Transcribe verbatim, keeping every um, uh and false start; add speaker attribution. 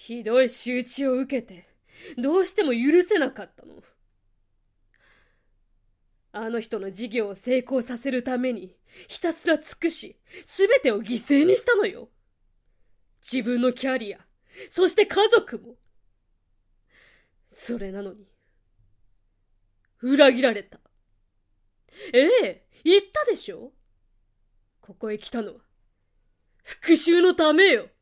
Speaker 1: ひどい仕打ちを受けて、どうしても許せなかったの。あの人の事業を成功させるために、ひたすら尽くし、すべてを犠牲にしたのよ。自分のキャリア、そして家族も。それなのに、裏切られた。ええ、言ったでしょ。ここへ来たのは、復讐のためよ。